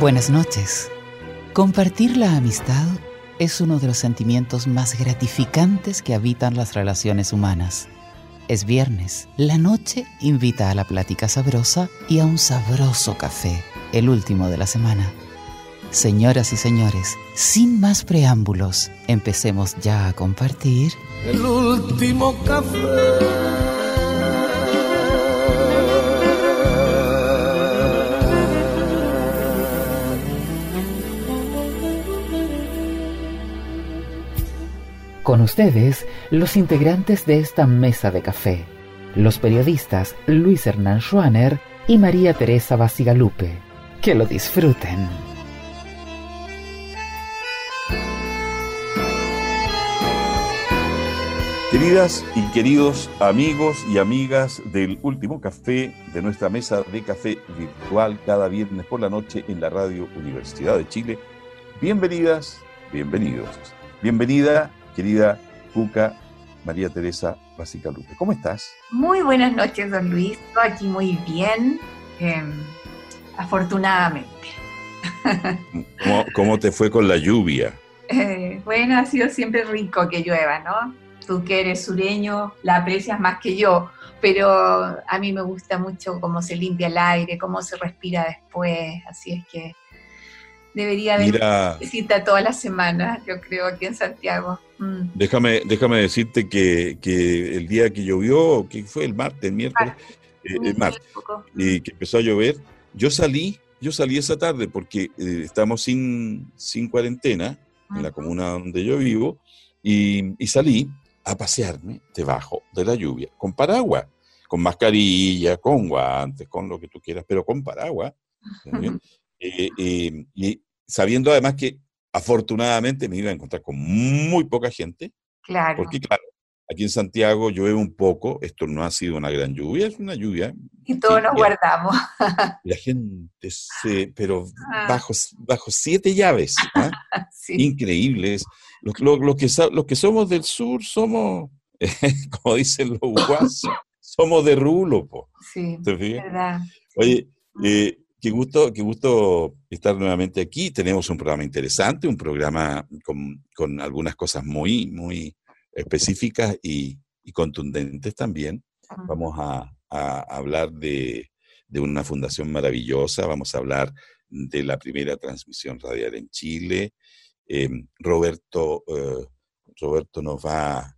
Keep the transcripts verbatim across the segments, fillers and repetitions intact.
Buenas noches. Compartir la amistad es uno de los sentimientos más gratificantes que habitan las relaciones humanas. Es viernes, la noche invita a la plática sabrosa y a un sabroso café, el último de la semana. Señoras y señores, sin más preámbulos, empecemos ya a compartir el último café. Con ustedes, los integrantes de esta mesa de café, los periodistas Luis Hernán Schwaner y María Teresa Bacigalupe. Que lo disfruten. Queridas y queridos amigos y amigas del Último Café, de nuestra mesa de café virtual cada viernes por la noche en la Radio Universidad de Chile, bienvenidas, bienvenidos. Bienvenida, querida Cuca María Teresa Bacigalupe. ¿Cómo estás? Muy buenas noches, don Luis. Estoy aquí muy bien, eh, afortunadamente. ¿Cómo, ¿Cómo te fue con la lluvia? Eh, bueno, ha sido siempre rico que llueva, ¿no? Tú que eres sureño, la aprecias más que yo, pero a mí me gusta mucho cómo se limpia el aire, cómo se respira después, así es que debería haber Mira, visita todas las semanas, yo creo, aquí en Santiago. Mm. Déjame, déjame decirte que, que el día que llovió, que fue el martes, el miércoles, Martes. eh, el martes, y que empezó a llover, yo salí, yo salí esa tarde porque eh, estamos sin, sin cuarentena en la comuna donde yo vivo, y, y salí a pasearme debajo de la lluvia, con paraguas, con mascarilla, con guantes, con lo que tú quieras, pero con paraguas. ¿Bien? Eh, eh, y sabiendo además que afortunadamente me iba a encontrar con muy poca gente, Claro. porque claro, aquí en Santiago llueve un poco, esto no ha sido una gran lluvia, es una lluvia. Y todos sí, nos guardamos. La gente se, pero Ah. bajo, bajo siete llaves, ¿ah? Sí. Increíbles. Los, los, los, que, los que somos del sur somos, como dicen los guasos, somos de rulo, po. Sí, ¿Te fijas? verdad. Oye, eh, qué gusto, qué gusto estar nuevamente aquí. Tenemos un programa interesante, un programa con, con algunas cosas muy, muy específicas y, y contundentes también. Vamos a, a hablar de, de una fundación maravillosa, vamos a hablar de la primera transmisión radial en Chile. Eh, Roberto, eh, Roberto nos va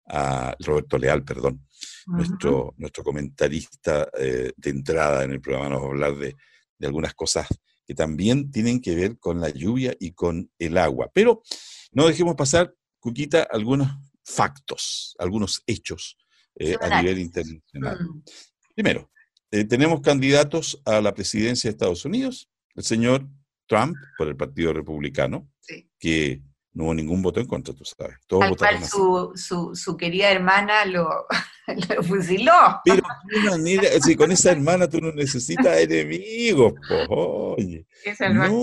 a, Roberto Leal, perdón, uh-huh. nuestro, nuestro comentarista eh, de entrada en el programa nos va a hablar de, de algunas cosas que también tienen que ver con la lluvia y con el agua. Pero no dejemos pasar, Cuquita, algunos factos, algunos hechos eh, a nivel internacional. Uh-huh. Primero, eh, tenemos candidatos a la presidencia de Estados Unidos, el señor Trump, por el Partido Republicano, sí. que no hubo ningún voto en contra, tú sabes. Todos Al votaron cual así. Su, su, su querida hermana lo, lo fusiló. Pero de manera, si con esa hermana tú no necesitas enemigos, po, oye. Esa no,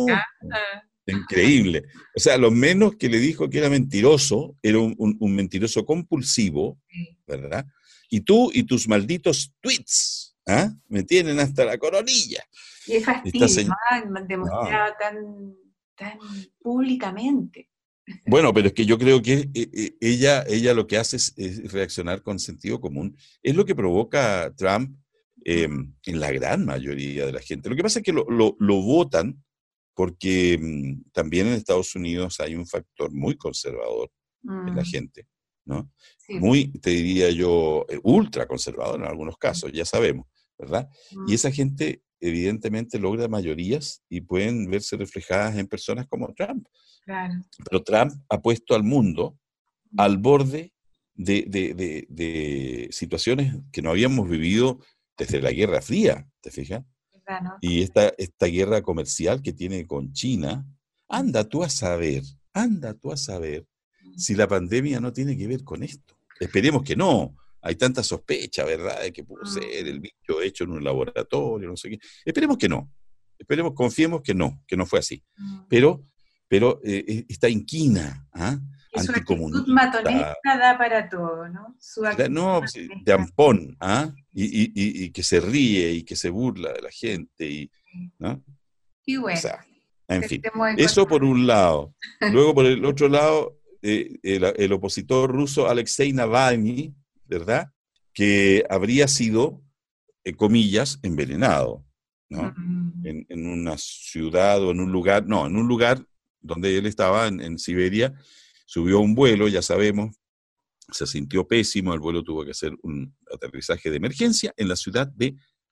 increíble. O sea, lo menos que le dijo que era mentiroso, era un, un, un mentiroso compulsivo, ¿verdad? Y tú y tus malditos tweets, ¿ah? Me tienen hasta la coronilla. Y es fastidio, ¿no? Demostrado no. tan, tan públicamente. Bueno, pero es que yo creo que ella, ella lo que hace es, es reaccionar con sentido común. Es lo que provoca Trump eh, en la gran mayoría de la gente. Lo que pasa es que lo, lo, lo votan porque um, también en Estados Unidos hay un factor muy conservador mm. en la gente, ¿no? Sí. Muy, te diría yo, ultra conservador en algunos casos, ya sabemos, ¿verdad? Mm. Y esa gente evidentemente logra mayorías y pueden verse reflejadas en personas como Trump. Claro. Pero Trump ha puesto al mundo al borde de, de, de, de situaciones que no habíamos vivido desde la Guerra Fría, ¿te fijas? Claro. Y esta, esta guerra comercial que tiene con China, anda tú a saber, anda tú a saber si la pandemia no tiene que ver con esto. Esperemos que no. Hay tanta sospecha, ¿verdad?, de que pudo ser el bicho hecho en un laboratorio, no sé qué. Esperemos que no. Esperemos, confiemos que no, que no fue así. Pero... pero eh, esta inquina, ¿ah? Su actitud matonesta da para todo, ¿no? Su no, de ampón, ¿ah? Y, y, y, y que se ríe y que se burla de la gente, y, ¿no? Y bueno, o sea, En fin, eso por un lado. Luego, por el otro lado, eh, el, el opositor ruso Alexei Navalny, ¿verdad?, que habría sido, eh, comillas, envenenado, ¿no? Mm. En, en una ciudad o en un lugar, no, en un lugar donde él estaba, en, en Siberia, subió a un vuelo, ya sabemos, se sintió pésimo, el vuelo tuvo que hacer un aterrizaje de emergencia en la ciudad de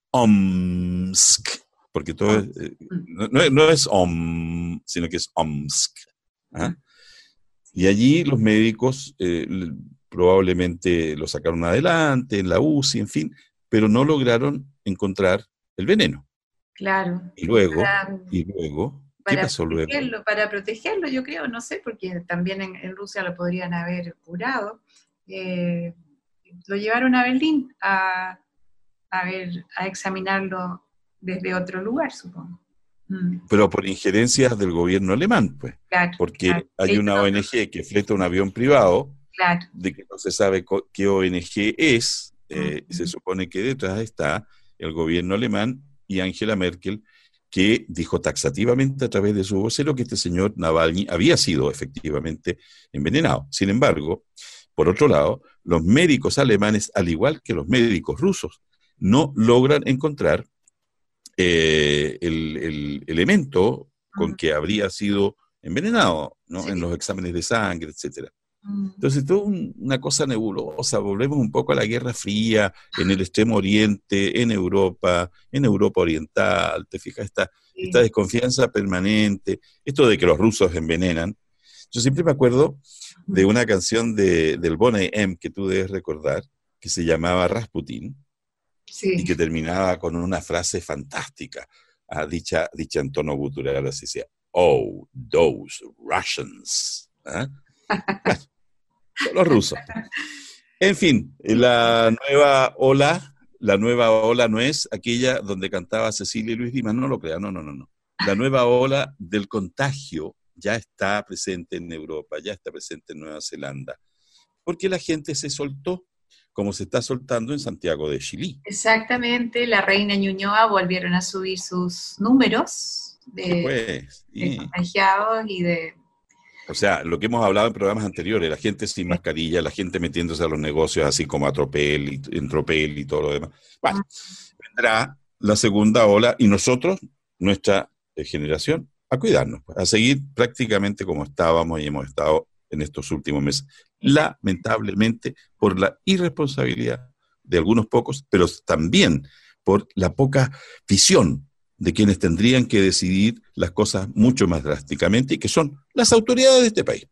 Omsk, porque todo es, eh, no, no, no es Om, sino que es Omsk. ¿Ah? Y allí los médicos eh, probablemente lo sacaron adelante, en la U C I, en fin, pero no lograron encontrar el veneno. Claro. Y luego, para, y luego, ¿qué para pasó luego? Para protegerlo, yo creo, no sé, porque también en, en Rusia lo podrían haber curado. Eh, lo llevaron a Berlín a, a ver, a examinarlo desde otro lugar, supongo. Mm. Pero por injerencias del gobierno alemán, pues. Claro, porque claro. hay Sí, una no, O N G que fleta un avión privado, claro. de que no se sabe qué O N G es, eh, Uh-huh. se supone que detrás está el gobierno alemán y Angela Merkel, que dijo taxativamente a través de su vocero que este señor Navalny había sido efectivamente envenenado. Sin embargo, por otro lado, los médicos alemanes, al igual que los médicos rusos, no logran encontrar eh, el, el elemento con Uh-huh. que habría sido envenenado, ¿no? Sí. En los exámenes de sangre, etcétera. Uh-huh. Entonces, todo un, una cosa nebulosa, volvemos un poco a la Guerra Fría, en el Extremo Oriente, en Europa, en Europa Oriental, te fijas, esta, Sí. esta desconfianza permanente, esto de que los rusos envenenan. Yo siempre me acuerdo de una canción de, del Boney M, que tú debes recordar, que se llamaba Rasputin, Sí. y que terminaba con una frase fantástica, ah, dicha, dicha en tono gutural, así decía, oh, those Russians. ¿Ah? Bueno, los rusos. En fin, la nueva ola, la nueva ola no es aquella donde cantaba Cecilia y Luis Dimas, no lo crean, no, no, no, no. La nueva ola del contagio ya está presente en Europa, ya está presente en Nueva Zelanda, porque la gente se soltó, como se está soltando en Santiago de Chile. Exactamente, la reina Ñuñoa volvieron a subir sus números de, Pues, de y, contagiados y de... o sea, lo que hemos hablado en programas anteriores, la gente sin mascarilla, la gente metiéndose a los negocios así como a tropel y en tropel y todo lo demás. Bueno, vendrá la segunda ola y nosotros, nuestra eh, generación, a cuidarnos, pues, a seguir prácticamente como estábamos y hemos estado en estos últimos meses. Lamentablemente, por la irresponsabilidad de algunos pocos, pero también por la poca visión de quienes tendrían que decidir las cosas mucho más drásticamente, y que son las autoridades de este país.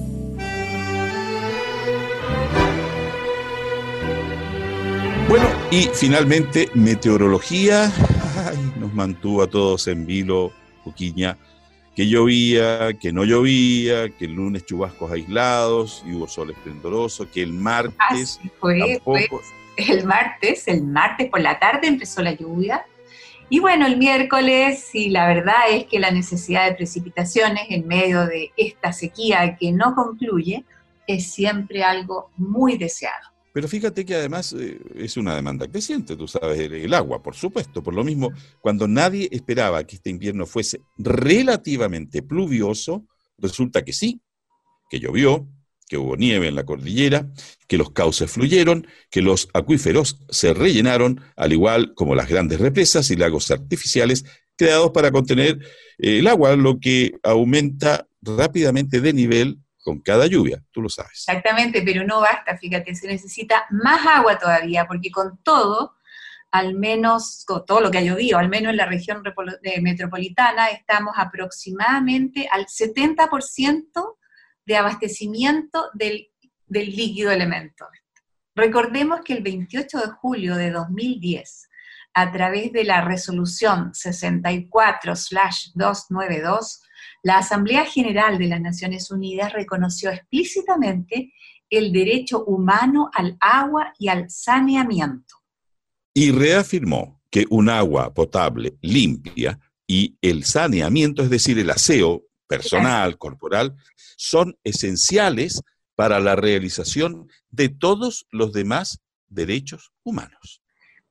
Bueno, y finalmente, meteorología, ay, nos mantuvo a todos en vilo, Cuquiña, que llovía, que no llovía, que el lunes chubascos aislados y hubo sol esplendoroso, que el martes Así fue, tampoco... fue el martes, el martes por la tarde empezó la lluvia, y bueno, el miércoles, y la verdad es que la necesidad de precipitaciones en medio de esta sequía que no concluye es siempre algo muy deseado. Pero fíjate que además eh, es una demanda creciente, tú sabes, el, el agua, por supuesto. Por lo mismo, cuando nadie esperaba que este invierno fuese relativamente pluvioso, resulta que sí, que llovió, que hubo nieve en la cordillera, que los cauces fluyeron, que los acuíferos se rellenaron, al igual como las grandes represas y lagos artificiales creados para contener eh, el agua, lo que aumenta rápidamente de nivel con cada lluvia, tú lo sabes. Exactamente, pero no basta, fíjate, se necesita más agua todavía, porque con todo, al menos, con todo lo que ha llovido, al menos en la región metropolitana, estamos aproximadamente al setenta por ciento de abastecimiento del, del líquido elemento. Recordemos que el veintiocho de julio de dos mil diez, a través de la resolución sesenta y cuatro slash doscientos noventa y dos, la Asamblea General de las Naciones Unidas reconoció explícitamente el derecho humano al agua y al saneamiento. Y reafirmó que un agua potable, limpia, y el saneamiento, es decir, el aseo personal, corporal, son esenciales para la realización de todos los demás derechos humanos.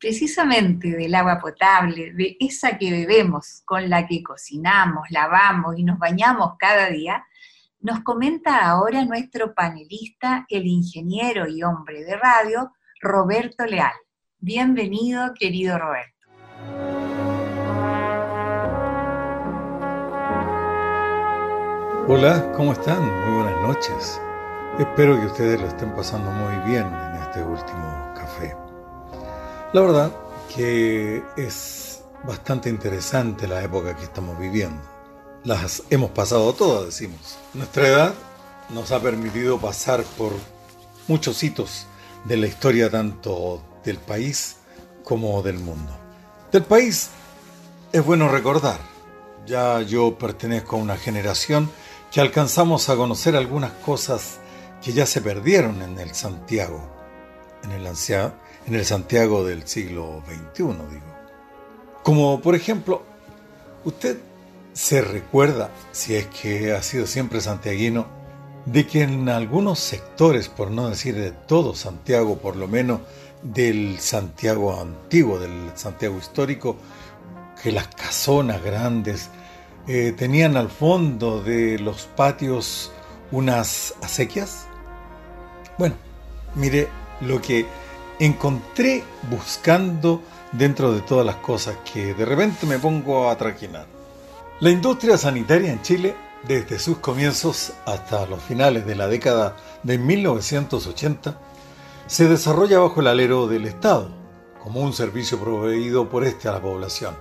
precisamente del agua potable, de esa que bebemos, con la que cocinamos, lavamos y nos bañamos cada día, nos comenta ahora nuestro panelista, el ingeniero y hombre de radio, Roberto Leal. Bienvenido, querido Roberto. Hola, ¿cómo están? Muy buenas noches. Espero que ustedes lo estén pasando muy bien en este último café. La verdad que es bastante interesante la época que estamos viviendo. Las hemos pasado todas, decimos. Nuestra edad nos ha permitido pasar por muchos hitos de la historia tanto del país como del mundo. Del país es bueno recordar. Ya yo pertenezco a una generación que alcanzamos a conocer algunas cosas que ya se perdieron en el Santiago, en el, ancia, en el Santiago del siglo veintiuno, digo. Como por ejemplo, usted se recuerda, si es que ha sido siempre santiaguino, de que en algunos sectores, por no decir de todo Santiago, por lo menos del Santiago antiguo, del Santiago histórico, que las casonas grandes eh, tenían al fondo de los patios unas acequias. Bueno, mire lo que encontré buscando dentro de todas las cosas que de repente me pongo a traquinar. La industria sanitaria en Chile, desde sus comienzos hasta los finales de la década de mil novecientos ochenta, se desarrolla bajo el alero del Estado, como un servicio proveído por este a la población.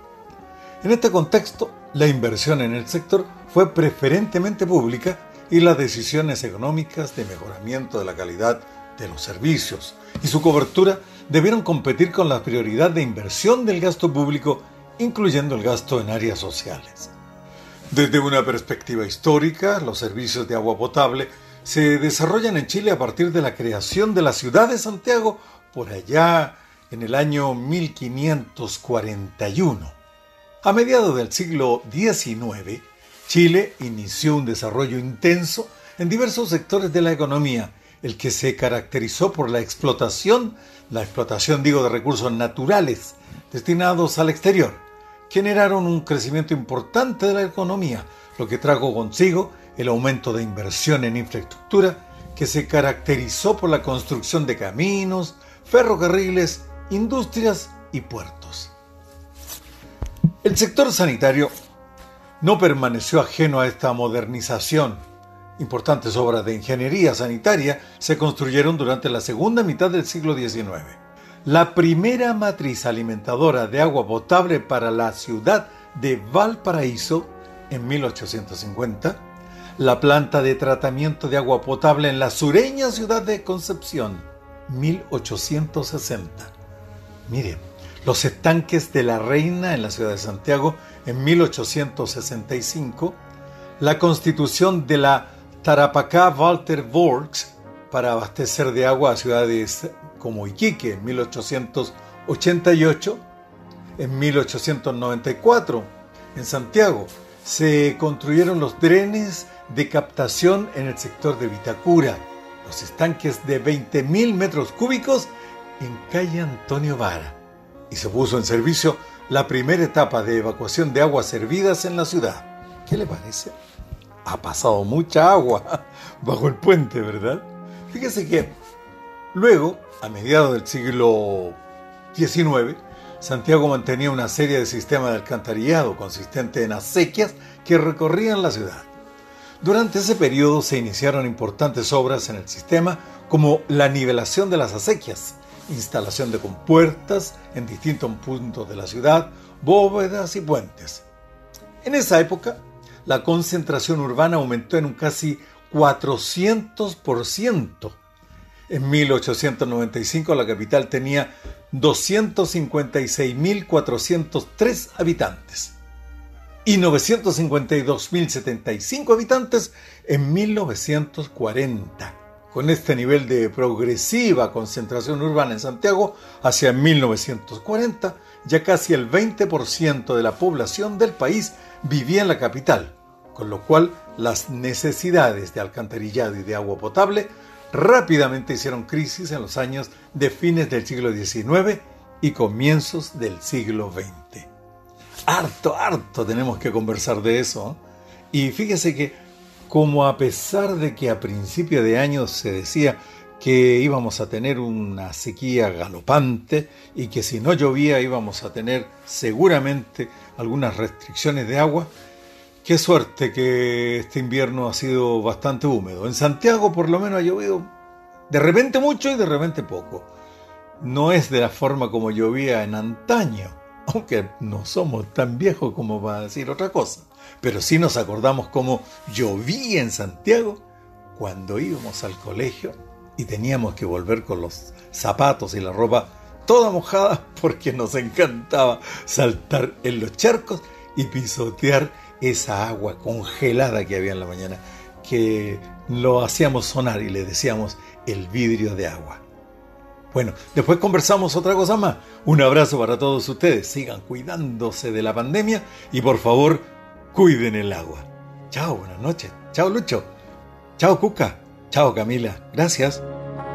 En este contexto, la inversión en el sector fue preferentemente pública y las decisiones económicas de mejoramiento de la calidad de los servicios y su cobertura debieron competir con la prioridad de inversión del gasto público, incluyendo el gasto en áreas sociales. Desde una perspectiva histórica, los servicios de agua potable se desarrollan en Chile a partir de la creación de la ciudad de Santiago por allá en el año mil quinientos cuarenta y uno. A mediados del siglo diecinueve, Chile inició un desarrollo intenso en diversos sectores de la economía, el que se caracterizó por la explotación, la explotación digo de recursos naturales destinados al exterior. Generaron un crecimiento importante de la economía, lo que trajo consigo el aumento de inversión en infraestructura, que se caracterizó por la construcción de caminos, ferrocarriles, industrias y puertos. El sector sanitario no permaneció ajeno a esta modernización. Importantes obras de ingeniería sanitaria se construyeron durante la segunda mitad del siglo diecinueve. La primera matriz alimentadora de agua potable para la ciudad de Valparaíso en mil ochocientos cincuenta, la planta de tratamiento de agua potable en la sureña ciudad de Concepción, mil ochocientos sesenta. Miren, los estanques de la Reina en la ciudad de Santiago en mil ochocientos sesenta y cinco, la constitución de la Tarapacá Water Works para abastecer de agua a ciudades como Iquique en mil ochocientos ochenta y ocho, en mil ochocientos noventa y cuatro en Santiago se construyeron los drenes de captación en el sector de Vitacura, los estanques de veinte mil metros cúbicos en calle Antonio Vara, y se puso en servicio la primera etapa de evacuación de aguas servidas en la ciudad. ¿Qué le parece? Ha pasado mucha agua bajo el puente, ¿verdad? Fíjese que luego, a mediados del siglo diecinueve, Santiago mantenía una serie de sistemas de alcantarillado consistente en acequias que recorrían la ciudad. Durante ese periodo se iniciaron importantes obras en el sistema, como la nivelación de las acequias, instalación de compuertas en distintos puntos de la ciudad, bóvedas y puentes. En esa época, la concentración urbana aumentó en un casi cuatrocientos por ciento. En mil ochocientos noventa y cinco la capital tenía doscientos cincuenta y seis mil cuatrocientos tres habitantes y novecientos cincuenta y dos mil setenta y cinco habitantes en mil novecientos cuarenta. Con este nivel de progresiva concentración urbana en Santiago, hacia mil novecientos cuarenta, ya casi el veinte por ciento de la población del país vivía en la capital, con lo cual las necesidades de alcantarillado y de agua potable rápidamente hicieron crisis en los años de fines del siglo diecinueve y comienzos del siglo veinte. Harto, harto tenemos que conversar de eso. Y fíjese que, como a pesar de que a principio de año se decía que íbamos a tener una sequía galopante y que si no llovía íbamos a tener seguramente algunas restricciones de agua, qué suerte que este invierno ha sido bastante húmedo. En Santiago por lo menos ha llovido de repente mucho y de repente poco. No es de la forma como llovía en antaño, aunque no somos tan viejos como para decir otra cosa, pero sí nos acordamos cómo llovía en Santiago cuando íbamos al colegio y teníamos que volver con los zapatos y la ropa toda mojada porque nos encantaba saltar en los charcos y pisotear esa agua congelada que había en la mañana, que lo hacíamos sonar y le decíamos el vidrio de agua. Bueno, después conversamos otra cosa más. Un abrazo para todos ustedes. Sigan cuidándose de la pandemia y por favor, cuiden el agua. Chao, buenas noches. Chao, Lucho. Chao, Cuca. Chao, Camila. Gracias.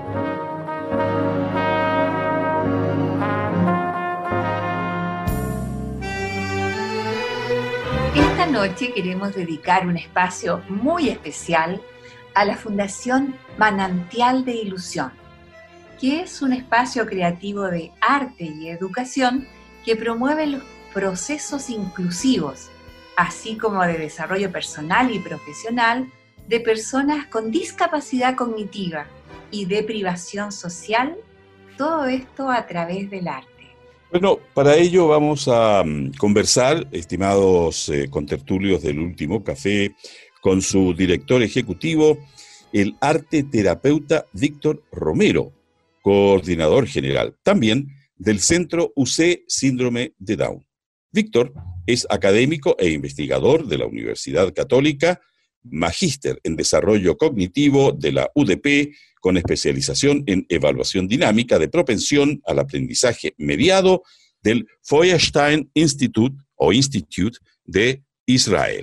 Esta noche queremos dedicar un espacio muy especial a la Fundación Manantial de Ilusión, que es un espacio creativo de arte y educación que promueve los procesos inclusivos, así como de desarrollo personal y profesional de personas con discapacidad cognitiva y de privación social, todo esto a través del arte. Bueno, para ello vamos a um, conversar, estimados eh, contertulios del último café, con su director ejecutivo, el arte terapeuta Víctor Romero, coordinador general también del Centro U C Síndrome de Down. Víctor es académico e investigador de la Universidad Católica, magíster en desarrollo cognitivo de la U D P, con especialización en evaluación dinámica de propensión al aprendizaje mediado del Feuerstein Institute o Institute de Israel.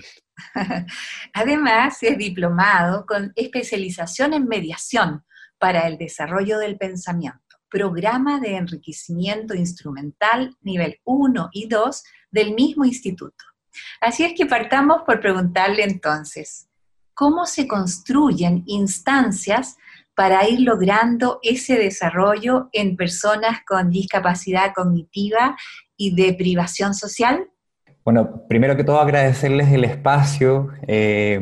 Además, es diplomado con especialización en mediación para el desarrollo del pensamiento, programa de enriquecimiento instrumental nivel uno y dos del mismo instituto. Así es que partamos por preguntarle entonces, ¿cómo se construyen instancias para ir logrando ese desarrollo en personas con discapacidad cognitiva y de privación social? Bueno, primero que todo agradecerles el espacio eh,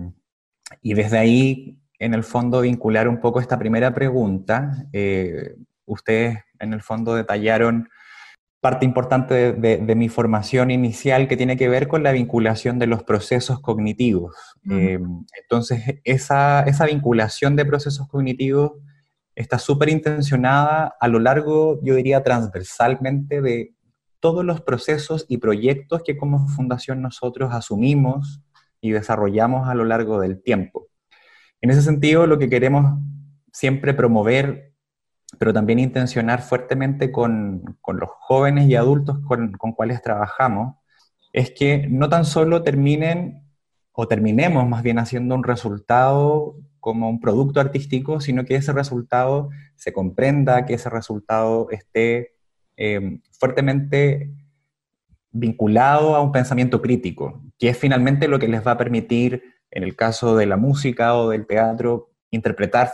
y desde ahí, en el fondo, vincular un poco esta primera pregunta. Eh, ustedes, en el fondo, detallaron parte importante de, de, de mi formación inicial que tiene que ver con la vinculación de los procesos cognitivos. Uh-huh. Eh, entonces, esa, esa vinculación de procesos cognitivos está súper intencionada a lo largo, yo diría, transversalmente de todos los procesos y proyectos que como fundación nosotros asumimos y desarrollamos a lo largo del tiempo. En ese sentido, lo que queremos siempre promover, pero también intencionar fuertemente con, con los jóvenes y adultos con, con cuales trabajamos, es que no tan solo terminen, o terminemos más bien haciendo un resultado como un producto artístico, sino que ese resultado se comprenda, que ese resultado esté eh, fuertemente vinculado a un pensamiento crítico, que es finalmente lo que les va a permitir, en el caso de la música o del teatro, interpretar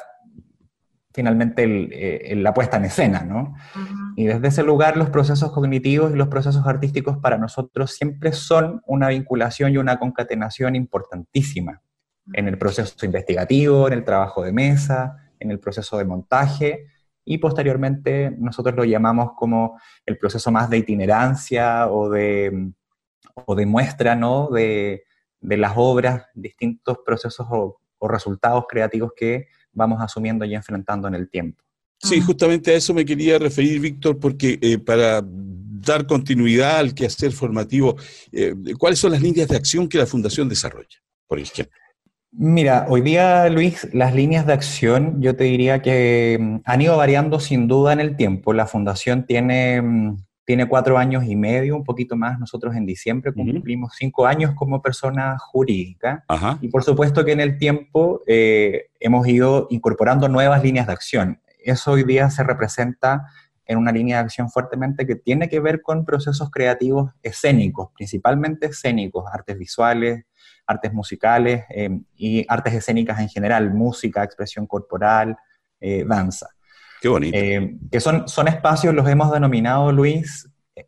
finalmente el, eh, la puesta en escena, ¿no? Uh-huh. Y desde ese lugar los procesos cognitivos y los procesos artísticos para nosotros siempre son una vinculación y una concatenación importantísima uh-huh. en el proceso investigativo, en el trabajo de mesa, en el proceso de montaje, y posteriormente nosotros lo llamamos como el proceso más de itinerancia o de, o de muestra, ¿no? de, de las obras, distintos procesos o, o resultados creativos que vamos asumiendo y enfrentando en el tiempo. Sí, justamente a eso me quería referir, Víctor, porque eh, para dar continuidad al quehacer formativo, eh, ¿cuáles son las líneas de acción que la Fundación desarrolla, por ejemplo? Mira, hoy día, Luis, las líneas de acción yo te diría que han ido variando sin duda en el tiempo. La Fundación tiene, tiene cuatro años y medio, un poquito más. Nosotros en diciembre cumplimos uh-huh. cinco años como persona jurídica. Uh-huh. Y por supuesto que en el tiempo eh, hemos ido incorporando nuevas líneas de acción. Eso hoy día se representa en una línea de acción fuertemente que tiene que ver con procesos creativos escénicos, principalmente escénicos, artes visuales, artes musicales eh, y artes escénicas en general, música, expresión corporal, eh, danza. Qué bonito. Eh, que son, son espacios, los hemos denominado, Luis,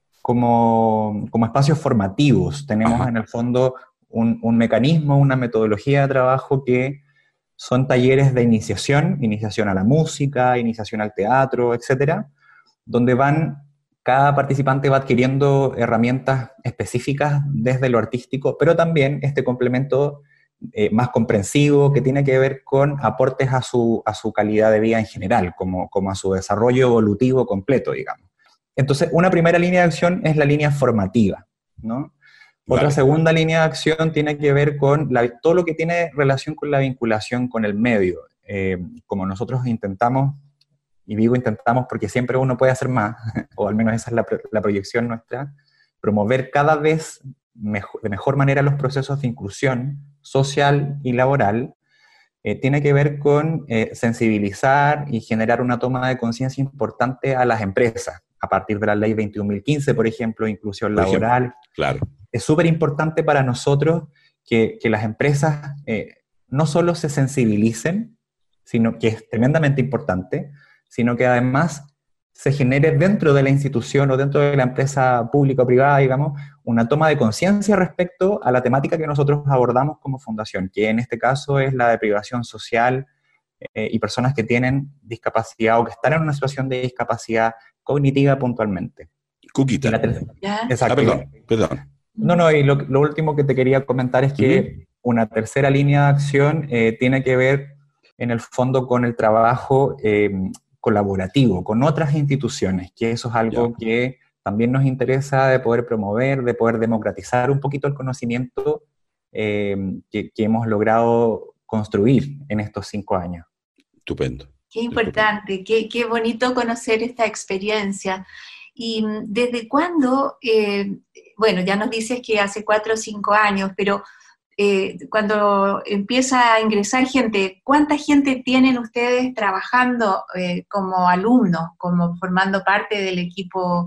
como, como espacios formativos. Tenemos Ajá. en el fondo un, un mecanismo, una metodología de trabajo que son talleres de iniciación, iniciación a la música, iniciación al teatro, etcétera, donde van, cada participante va adquiriendo herramientas específicas desde lo artístico, pero también este complemento eh, más comprensivo que tiene que ver con aportes a su, a su calidad de vida en general, como, como a su desarrollo evolutivo completo, digamos. Entonces, una primera línea de acción es la línea formativa, ¿no? Otra vale. segunda línea de acción tiene que ver con la, todo lo que tiene relación con la vinculación con el medio. Eh, como nosotros intentamos, y digo intentamos porque siempre uno puede hacer más, o al menos esa es la, la proyección nuestra, promover cada vez mejor, de mejor manera los procesos de inclusión social y laboral, eh, tiene que ver con eh, sensibilizar y generar una toma de conciencia importante a las empresas, a partir de la ley veintiún mil quince, por ejemplo, inclusión por laboral. Ejemplo, claro. Es súper importante para nosotros que, que las empresas eh, no solo se sensibilicen, sino que es tremendamente importante, sino que además se genere dentro de la institución o dentro de la empresa pública o privada, digamos, una toma de conciencia respecto a la temática que nosotros abordamos como fundación, que en este caso es la de privación social eh, y personas que tienen discapacidad o que están en una situación de discapacidad cognitiva puntualmente. Cuquita. Exacto. Ah, perdón, perdón. No, no, y lo, lo último que te quería comentar es que uh-huh. una tercera línea de acción eh, tiene que ver, en el fondo, con el trabajo eh, colaborativo, con otras instituciones, que eso es algo yeah. que también nos interesa de poder promover, de poder democratizar un poquito el conocimiento eh, que, que hemos logrado construir en estos cinco años. Estupendo. Qué importante, qué, qué bonito conocer esta experiencia. ¿Y desde cuándo, eh, bueno, ya nos dices que hace cuatro o cinco años, pero eh, cuando empieza a ingresar gente, ¿cuánta gente tienen ustedes trabajando eh, como alumnos, como formando parte del equipo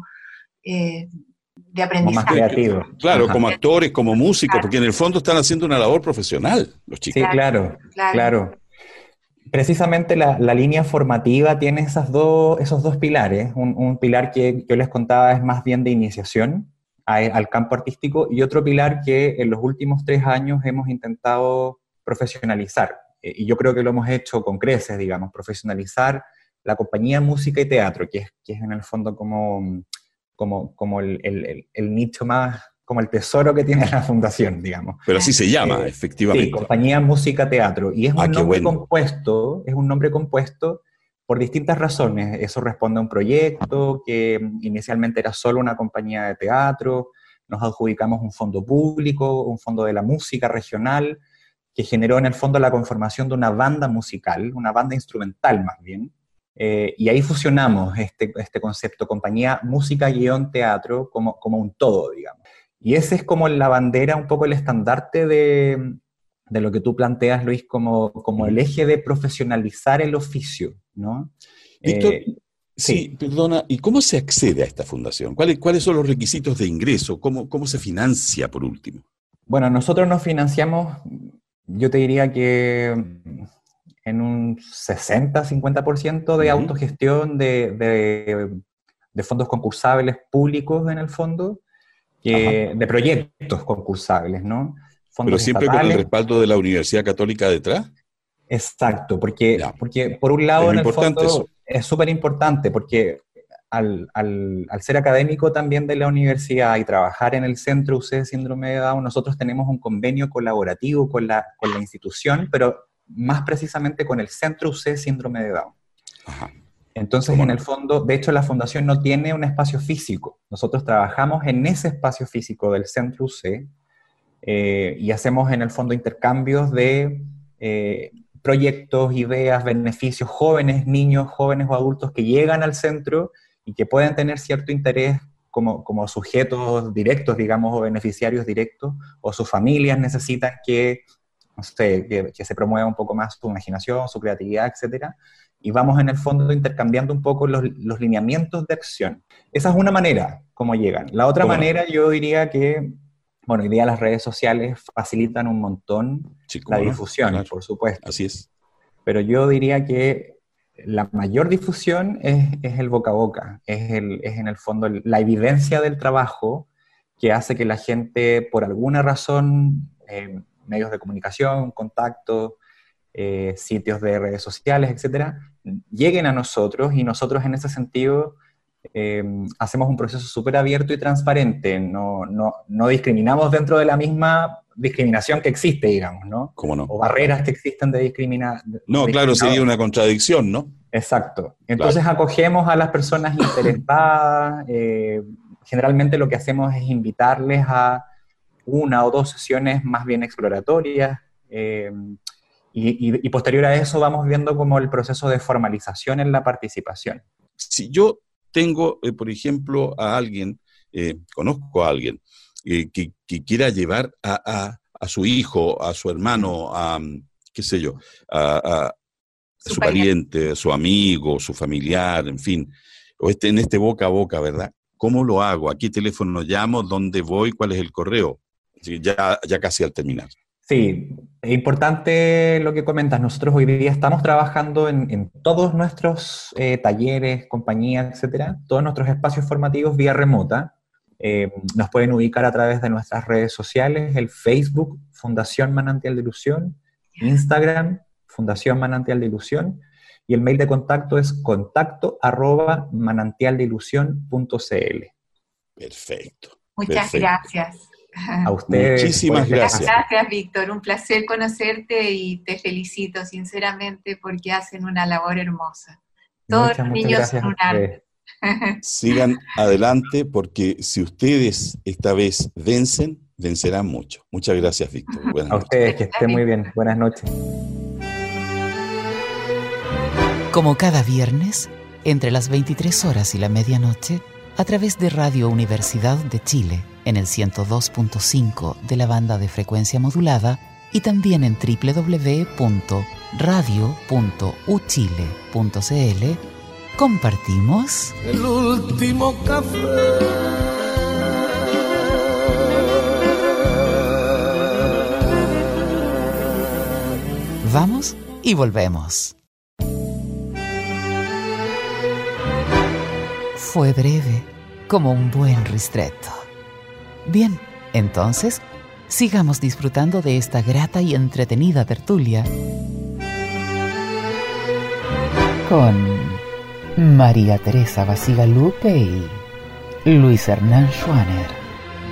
eh, de aprendizaje? Como más creativo. Claro, Ajá. como actores, como músicos, claro. porque en el fondo están haciendo una labor profesional los chicos. Sí, claro, claro. claro. Precisamente la, la línea formativa tiene esas dos, esos dos pilares. Un, un pilar que yo les contaba es más bien de iniciación a, al campo artístico, y otro pilar que en los últimos tres años hemos intentado profesionalizar. Eh, y yo creo que lo hemos hecho con creces, digamos, profesionalizar la compañía música y teatro, que es, que es en el fondo como, como, como el, el, el nicho más, como el tesoro que tiene la fundación, digamos. Pero así se llama, eh, efectivamente. Sí, compañía música teatro. Y es ah, un nombre bueno. compuesto, es un nombre compuesto por distintas razones. Eso responde a un proyecto que inicialmente era solo una compañía de teatro, nos adjudicamos un fondo público, un fondo de la música regional, que generó en el fondo la conformación de una banda musical, una banda instrumental más bien, eh, y ahí fusionamos este, este concepto, compañía música-teatro, como, como un todo, digamos. Y ese es como la bandera, un poco el estandarte de, de lo que tú planteas, Luis, como, como el eje de profesionalizar el oficio, ¿no? Víctor, eh, sí, sí, perdona, ¿y cómo se accede a esta fundación? ¿Cuáles, cuáles son los requisitos de ingreso? ¿Cómo, cómo se financia, por último? Bueno, nosotros nos financiamos, yo te diría que en un sesenta a cincuenta por ciento de uh-huh. autogestión de, de, de fondos concursables públicos, en el fondo, que, de proyectos concursables, ¿no? Fondos Pero siempre estatales. Con el respaldo de la Universidad Católica detrás. Exacto, porque, porque por un lado en el fondo eso. es súper importante, porque al, al, al ser académico también de la universidad y trabajar en el Centro U C Síndrome de Down, nosotros tenemos un convenio colaborativo con la, con la institución, pero más precisamente con el Centro U C Síndrome de Down. Ajá. Entonces, en el fondo, de hecho, la fundación no tiene un espacio físico. Nosotros trabajamos en ese espacio físico del Centro U C eh, y hacemos, en el fondo, intercambios de eh, proyectos, ideas, beneficios, jóvenes, niños, jóvenes o adultos que llegan al centro y que pueden tener cierto interés como, como sujetos directos, digamos, o beneficiarios directos, o sus familias necesitan que, no sé, que, que se promueva un poco más su imaginación, su creatividad, etcétera. y vamos en el fondo intercambiando un poco los, los lineamientos de acción. Esa es una manera como llegan. La otra manera yo diría que, bueno, hoy día las redes sociales facilitan un montón sí, la difusión, claro. Por supuesto. Así es. Pero yo diría que la mayor difusión es, es el boca a boca, es, el, es en el fondo el, la evidencia del trabajo que hace que la gente, por alguna razón, eh, medios de comunicación, contacto, eh, sitios de redes sociales, etcétera, lleguen a nosotros y nosotros en ese sentido eh, hacemos un proceso súper abierto y transparente, no, no, no discriminamos dentro de la misma discriminación que existe, digamos, ¿no? ¿Cómo no? O barreras que existen de discriminación. No, claro, sería una contradicción, ¿no? Exacto. Entonces claro. Acogemos a las personas interesadas, eh, generalmente lo que hacemos es invitarles a una o dos sesiones más bien exploratorias, eh, y, y, y posterior a eso vamos viendo como el proceso de formalización en la participación. Si yo tengo, eh, por ejemplo, a alguien, eh, conozco a alguien, eh, que, que quiera llevar a, a, a su hijo, a su hermano, a, qué sé yo, a, a su, su pariente, a su amigo, su familiar, en fin, o este, en este boca a boca, ¿verdad? ¿Cómo lo hago? ¿A qué teléfono llamo? ¿Dónde voy? ¿Cuál es el correo? Ya, ya casi al terminar. Sí, es importante lo que comentas. Nosotros hoy día estamos trabajando en, en todos nuestros eh, talleres, compañías, etcétera, todos nuestros espacios formativos vía remota. Eh, nos pueden ubicar a través de nuestras redes sociales, el Facebook, Fundación Manantial de Ilusión, Instagram, Fundación Manantial de Ilusión, y el mail de contacto es contacto arroba manantialdeilusión punto cl. Perfecto. Muchas perfecto. gracias. A ustedes. Muchísimas gracias. Gracias, Víctor. Un placer conocerte y te felicito sinceramente porque hacen una labor hermosa. Todos muchas, los muchas niños son un arte. Sigan adelante porque si ustedes esta vez vencen, vencerán mucho. Muchas gracias, Víctor. Buenas a noches. ustedes, que estén muy bien. Buenas noches. Como cada viernes, entre las veintitrés horas y la medianoche, a través de Radio Universidad de Chile, en el ciento dos punto cinco de la banda de frecuencia modulada, y también en doble u doble u doble u punto radio punto u chile punto c l, compartimos el último café. Vamos y volvemos. Fue breve, como un buen ristretto. Bien, entonces, sigamos disfrutando de esta grata y entretenida tertulia con María Teresa Basigalupe y Luis Hernán Schwaner.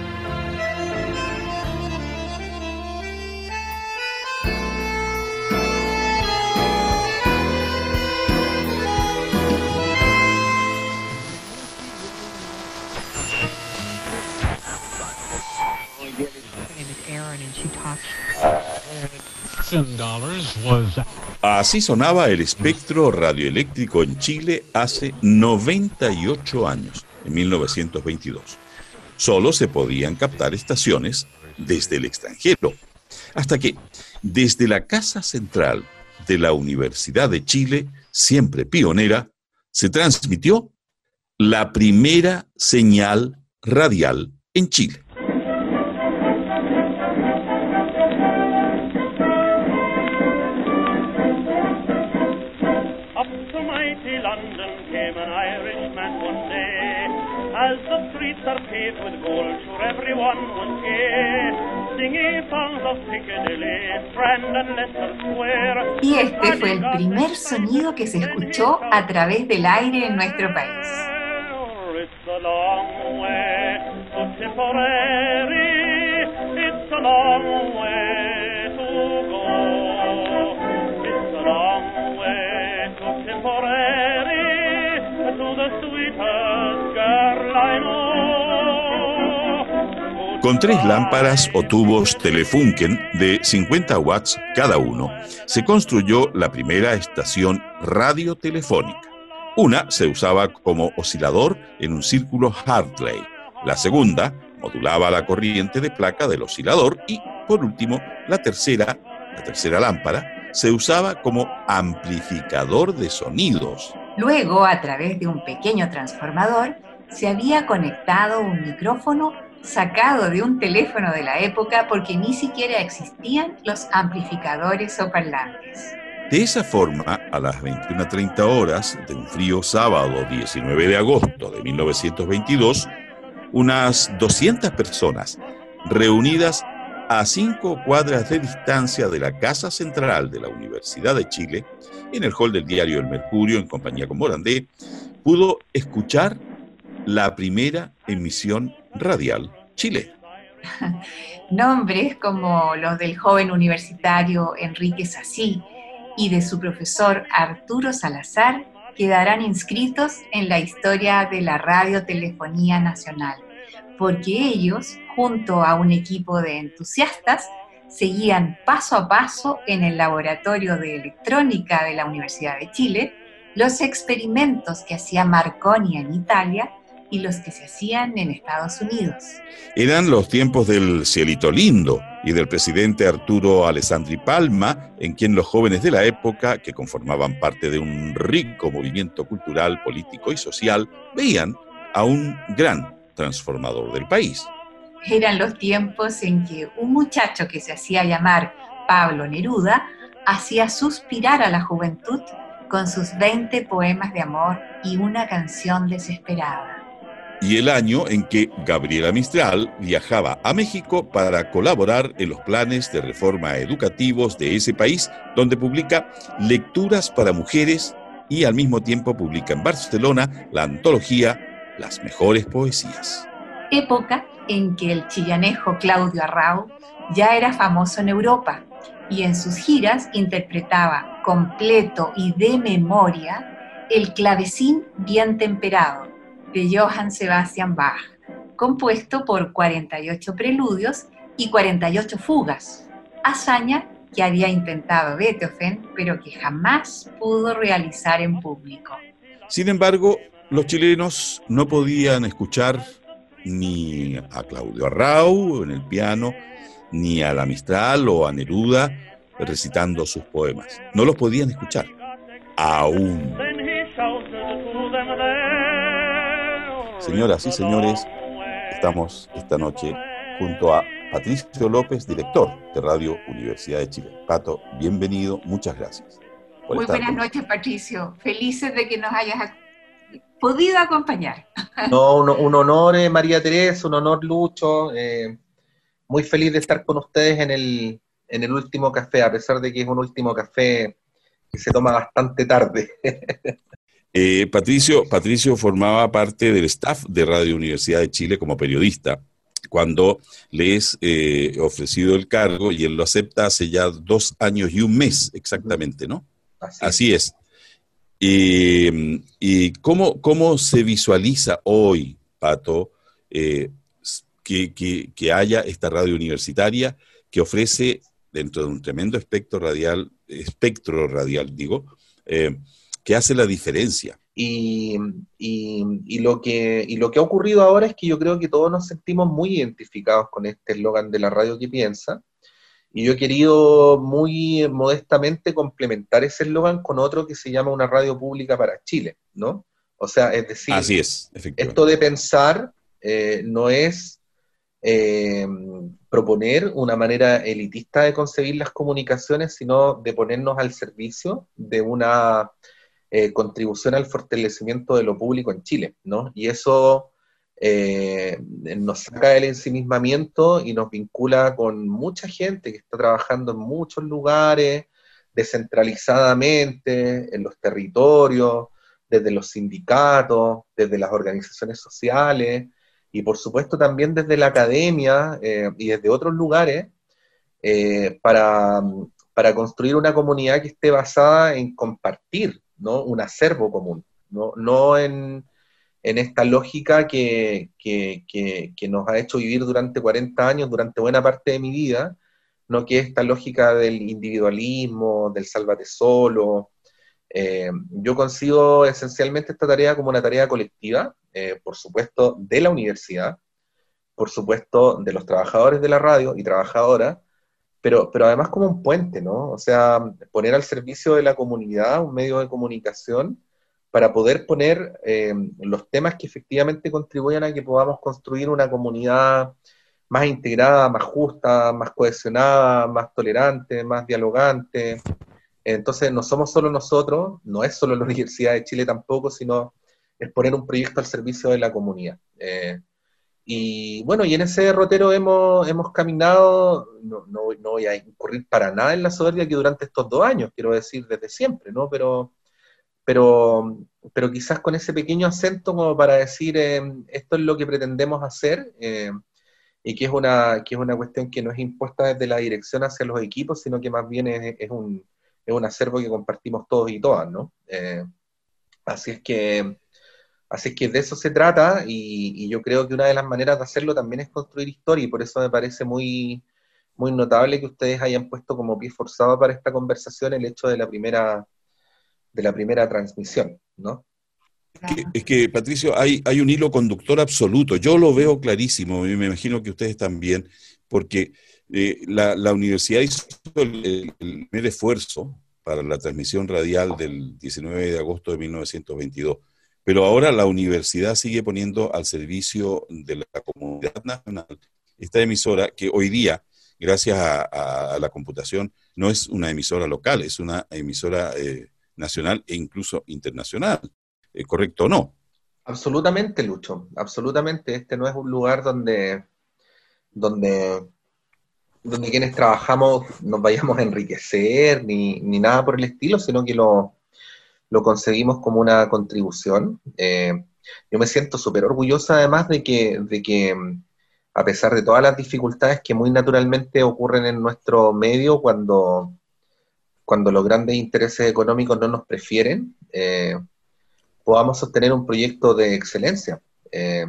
Así sonaba el espectro radioeléctrico en Chile hace noventa y ocho años, en mil novecientos veintidós. Solo se podían captar estaciones desde el extranjero, hasta que, desde la Casa Central de la Universidad de Chile, siempre pionera, se transmitió la primera señal radial en Chile. Y este fue el primer sonido que se escuchó a través del aire en nuestro país. Con tres lámparas o tubos Telefunken de cincuenta watts cada uno, se construyó la primera estación radiotelefónica. Una se usaba como oscilador en un círculo Hartley. La segunda modulaba la corriente de placa del oscilador y, por último, la tercera, la tercera lámpara, se usaba como amplificador de sonidos. Luego, a través de un pequeño transformador, se había conectado un micrófono sacado de un teléfono de la época porque ni siquiera existían los amplificadores o parlantes. De esa forma, a las veintiuna treinta horas de un frío sábado diecinueve de agosto de mil novecientos veintidós, unas doscientas personas reunidas a cinco cuadras de distancia de la Casa Central de la Universidad de Chile, en el hall del diario El Mercurio, en compañía con Morandé, pudo escuchar la primera emisión radial chilena. Nombres como los del joven universitario Enrique Sací y de su profesor Arturo Salazar quedarán inscritos en la historia de la radiotelefonía nacional, porque ellos, junto a un equipo de entusiastas, seguían paso a paso en el laboratorio de electrónica de la Universidad de Chile los experimentos que hacía Marconi en Italia y los que se hacían en Estados Unidos. Eran los tiempos del Cielito Lindo y del presidente Arturo Alessandri Palma, en quien los jóvenes de la época, que conformaban parte de un rico movimiento cultural, político y social, veían a un gran transformador del país. Eran los tiempos en que un muchacho que se hacía llamar Pablo Neruda hacía suspirar a la juventud con sus veinte poemas de amor y una canción desesperada. Y el año en que Gabriela Mistral viajaba a México para colaborar en los planes de reforma educativos de ese país, donde publica lecturas para mujeres y al mismo tiempo publica en Barcelona la antología Las Mejores Poesías. Época en que el chillanejo Claudio Arrau ya era famoso en Europa y en sus giras interpretaba completo y de memoria el Clavecín bien temperado de Johann Sebastian Bach, compuesto por cuarenta y ocho preludios y cuarenta y ocho fugas, hazaña que había intentado Beethoven, pero que jamás pudo realizar en público. Sin embargo, los chilenos no podían escuchar ni a Claudio Arrau en el piano, ni a la Mistral o a Neruda recitando sus poemas. No los podían escuchar, aún. Señoras y señores, estamos esta noche junto a Patricio López, director de Radio Universidad de Chile. Pato, bienvenido, muchas gracias. Muy buenas noches, Patricio. Felices de que nos hayas podido acompañar. No, un, un honor, eh, María Teresa, un honor, Lucho. Eh, muy feliz de estar con ustedes en el, en el último café, a pesar de que es un último café que se toma bastante tarde. Eh, Patricio, Patricio formaba parte del staff de Radio Universidad de Chile como periodista cuando le es eh, ofrecido el cargo, y él lo acepta hace ya dos años y un mes exactamente, ¿no? Así, Así es. Y, y ¿cómo, ¿cómo se visualiza hoy, Pato, eh, que, que, que haya esta radio universitaria que ofrece, dentro de un tremendo espectro radial, espectro radial, digo, eh, que hace la diferencia? Y, y, y, lo que, y lo que ha ocurrido ahora es que yo creo que todos nos sentimos muy identificados con este eslogan de la radio que piensa, y yo he querido muy modestamente complementar ese eslogan con otro que se llama Una Radio Pública para Chile, ¿no? O sea, es decir, Así es, efectivamente. Esto de pensar eh, no es eh, proponer una manera elitista de concebir las comunicaciones, sino de ponernos al servicio de una Eh, contribución al fortalecimiento de lo público en Chile, ¿no? Y eso eh, nos saca del ensimismamiento y nos vincula con mucha gente que está trabajando en muchos lugares, descentralizadamente, en los territorios, desde los sindicatos, desde las organizaciones sociales, y por supuesto también desde la academia eh, y desde otros lugares, eh, para, para construir una comunidad que esté basada en compartir, ¿no? Un acervo común, no, no en, en esta lógica que, que, que, que nos ha hecho vivir durante cuarenta años, durante buena parte de mi vida, no que esta lógica del individualismo, del sálvate solo. Eh, yo concibo esencialmente esta tarea como una tarea colectiva, eh, por supuesto de la universidad, por supuesto de los trabajadores de la radio y trabajadoras, pero, pero además como un puente, ¿no? O sea, poner al servicio de la comunidad un medio de comunicación para poder poner eh, los temas que efectivamente contribuyan a que podamos construir una comunidad más integrada, más justa, más cohesionada, más tolerante, más dialogante. Entonces no somos solo nosotros, no es solo la Universidad de Chile tampoco, sino es poner un proyecto al servicio de la comunidad. Eh, y bueno, y en ese derrotero hemos, hemos caminado, no, no, no voy a incurrir para nada en la soberbia que durante estos dos años, quiero decir, desde siempre, ¿no? Pero, pero, pero quizás con ese pequeño acento como para decir, eh, esto es lo que pretendemos hacer, eh, y que es, una, que es una cuestión que no es impuesta desde la dirección hacia los equipos, sino que más bien es, es, un, es un acervo que compartimos todos y todas, ¿no? Eh, así es que... Así es que de eso se trata, y, y yo creo que una de las maneras de hacerlo también es construir historia, y por eso me parece muy, muy notable que ustedes hayan puesto como pie forzado para esta conversación el hecho de la primera, de la primera transmisión, ¿no? Es que, es que, Patricio, hay, hay un hilo conductor absoluto. Yo lo veo clarísimo, y me imagino que ustedes también, porque eh, la, la universidad hizo el, el primer esfuerzo para la transmisión radial del diecinueve de agosto de mil novecientos veintidós. Pero ahora la universidad sigue poniendo al servicio de la comunidad nacional esta emisora que hoy día, gracias a, a, a la computación, no es una emisora local, es una emisora eh, nacional e incluso internacional. Eh, ¿Correcto o no? Absolutamente, Lucho, absolutamente. Este no es un lugar donde, donde, donde quienes trabajamos nos vayamos a enriquecer ni, ni nada por el estilo, sino que lo... lo conseguimos como una contribución. Eh, yo me siento súper orgullosa además de que, de que, a pesar de todas las dificultades que muy naturalmente ocurren en nuestro medio cuando, cuando los grandes intereses económicos no nos prefieren, eh, podamos sostener un proyecto de excelencia. Eh,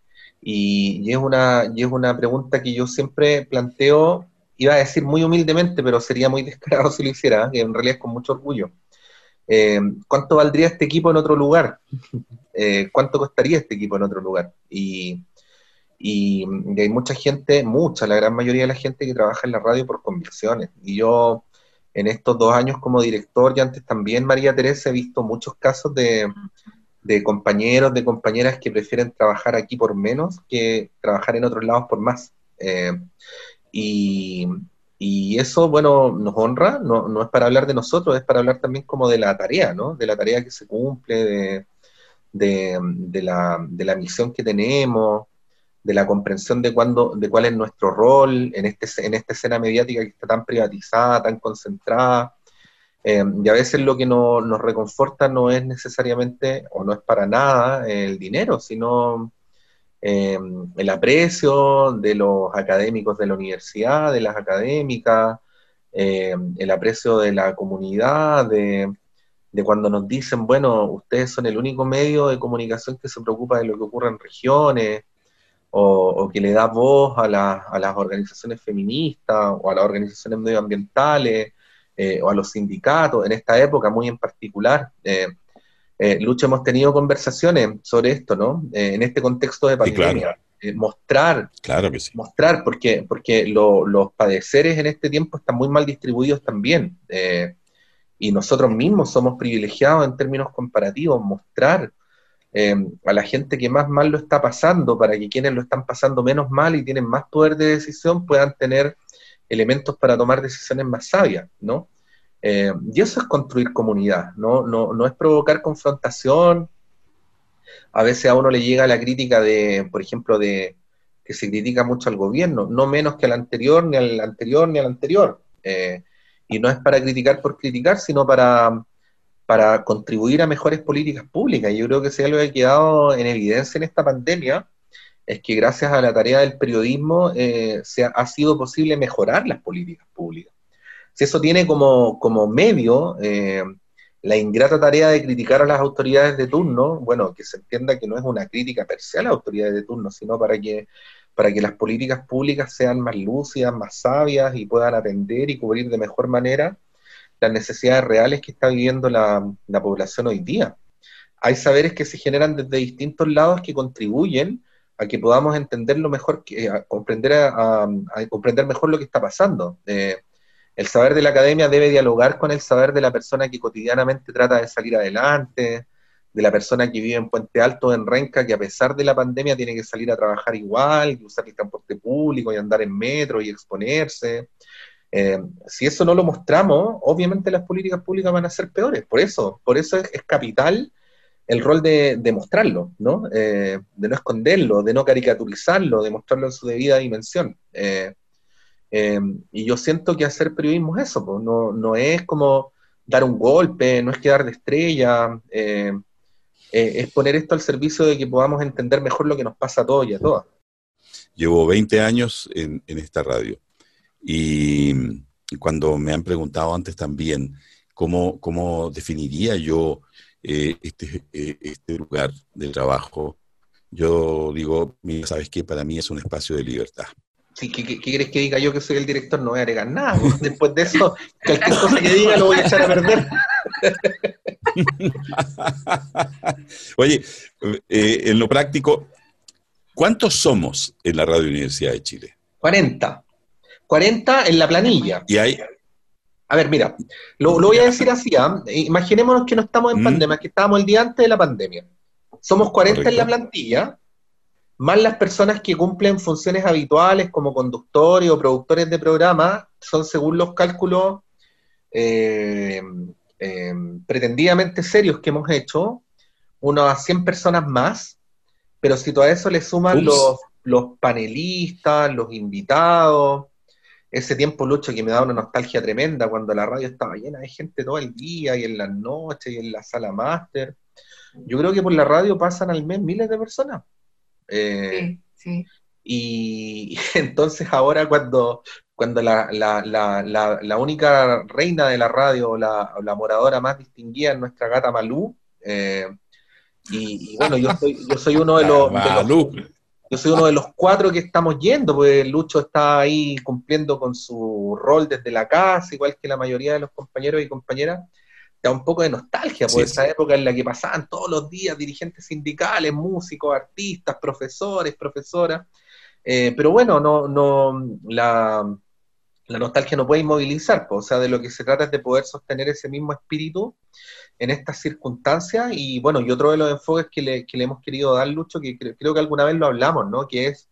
y, y, es una, y es una pregunta que yo siempre planteo, iba a decir muy humildemente, pero sería muy descarado si lo hiciera, que en realidad es con mucho orgullo. Eh, ¿cuánto valdría este equipo en otro lugar? Eh, ¿Cuánto costaría este equipo en otro lugar? Y, y, y hay mucha gente, mucha, la gran mayoría de la gente que trabaja en la radio por convicciones. Y yo, en estos dos años como director, y antes también, María Teresa, he visto muchos casos de, de compañeros, de compañeras que prefieren trabajar aquí por menos que trabajar en otros lados por más. Eh, y... Y eso, bueno, nos honra, no, no es para hablar de nosotros, es para hablar también como de la tarea, ¿no? De la tarea que se cumple, de, de, de, la, de la misión que tenemos, de la comprensión de, cuándo, de cuál es nuestro rol en, este, en esta escena mediática que está tan privatizada, tan concentrada. Eh, y a veces lo que no, nos reconforta no es necesariamente, o no es para nada, el dinero, sino... Eh, el aprecio de los académicos de la universidad, de las académicas, eh, el aprecio de la comunidad, de, de cuando nos dicen, bueno, ustedes son el único medio de comunicación que se preocupa de lo que ocurre en regiones, o, o que le da voz a, la, a las organizaciones feministas, o a las organizaciones medioambientales, eh, o a los sindicatos, en esta época muy en particular. Eh, Eh, Lucho, hemos tenido conversaciones sobre esto, ¿no? Eh, en este contexto de pandemia. Sí, claro. eh, mostrar, claro que sí. mostrar, porque, porque lo, los padeceres en este tiempo están muy mal distribuidos también, eh, y nosotros mismos somos privilegiados en términos comparativos, mostrar eh, a la gente que más mal lo está pasando, para que quienes lo están pasando menos mal y tienen más poder de decisión puedan tener elementos para tomar decisiones más sabias, ¿no? Eh, y eso es construir comunidad, ¿no? No, no es provocar confrontación. A veces a uno le llega la crítica de, por ejemplo, de que se critica mucho al gobierno, no menos que al anterior, ni al anterior, ni al anterior. Eh, y no es para criticar por criticar, sino para, para contribuir a mejores políticas públicas. Yo creo que si algo que ha quedado en evidencia en esta pandemia es que gracias a la tarea del periodismo eh, se ha, ha sido posible mejorar las políticas públicas. Si eso tiene como, como medio eh, la ingrata tarea de criticar a las autoridades de turno, bueno, que se entienda que no es una crítica per se a las autoridades de turno, sino para que, para que las políticas públicas sean más lúcidas, más sabias y puedan atender y cubrir de mejor manera las necesidades reales que está viviendo la, la población hoy día. Hay saberes que se generan desde distintos lados que contribuyen a que podamos entenderlo mejor, que, a comprender, a, a, a comprender mejor lo que está pasando. Eh, el saber de la academia debe dialogar con el saber de la persona que cotidianamente trata de salir adelante, de la persona que vive en Puente Alto, en Renca, que a pesar de la pandemia tiene que salir a trabajar igual, y usar el transporte público y andar en metro y exponerse. Eh, si eso no lo mostramos, obviamente las políticas públicas van a ser peores. Por eso, por eso es, es capital el rol de, de mostrarlo, ¿no? Eh, de no esconderlo, de no caricaturizarlo, de mostrarlo en su debida dimensión. Eh, eh, y yo siento que hacer periodismo es eso, pues, no, no es como dar un golpe, no es quedar de estrella, eh, eh, es poner esto al servicio de que podamos entender mejor lo que nos pasa a todos y a todas. Llevo veinte años en, en esta radio. Y cuando me han preguntado antes también cómo, cómo definiría yo eh, este, eh, este lugar de trabajo, yo digo, mira, ¿sabes qué? Para mí es un espacio de libertad. Sí, ¿qué, qué, qué quieres que diga yo que soy el director? No voy a agregar nada. ¿No? Después de eso, cualquier cosa que diga lo voy a echar a perder. Oye, eh, en lo práctico, ¿cuántos somos en la Radio Universidad de Chile? cuarenta. cuarenta en la planilla. Y hay... A ver, mira, lo, lo voy a decir así, ¿eh? Imaginémonos que no estamos en mm. pandemia, que estábamos el día antes de la pandemia. Somos cuarenta Correcto. En la plantilla, más las personas que cumplen funciones habituales como conductores o productores de programa, son según los cálculos eh, eh, pretendidamente serios que hemos hecho, unas cien personas más, pero si todo eso le suman los, los panelistas, los invitados, ese tiempo, Lucho, que me da una nostalgia tremenda cuando la radio estaba llena de gente todo el día, y en las noches, y en la sala máster. Yo creo que por la radio pasan al mes miles de personas. Eh, sí, sí. Y, y entonces ahora cuando, cuando la, la, la, la, la única reina de la radio, la, la moradora más distinguida es nuestra gata Malú, eh, y, y bueno, yo soy, yo soy uno de los... De los Yo soy uno de los cuatro que estamos yendo, pues Lucho está ahí cumpliendo con su rol desde la casa, igual que la mayoría de los compañeros y compañeras. Da un poco de nostalgia por sí, esa sí. época en la que pasaban todos los días dirigentes sindicales, músicos, artistas, profesores, profesoras. Eh, pero bueno, no, no, la, la nostalgia no puede inmovilizar, pues, o sea, de lo que se trata es de poder sostener ese mismo espíritu en estas circunstancias. Y bueno, y otro de los enfoques que le, que le hemos querido dar, Lucho, que creo, creo que alguna vez lo hablamos, ¿no? Que es,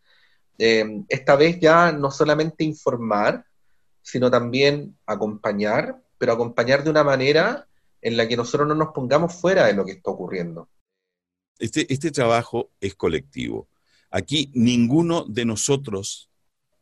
eh, esta vez ya no solamente informar, sino también acompañar, pero acompañar de una manera en la que nosotros no nos pongamos fuera de lo que está ocurriendo. Este, este trabajo es colectivo. Aquí ninguno de nosotros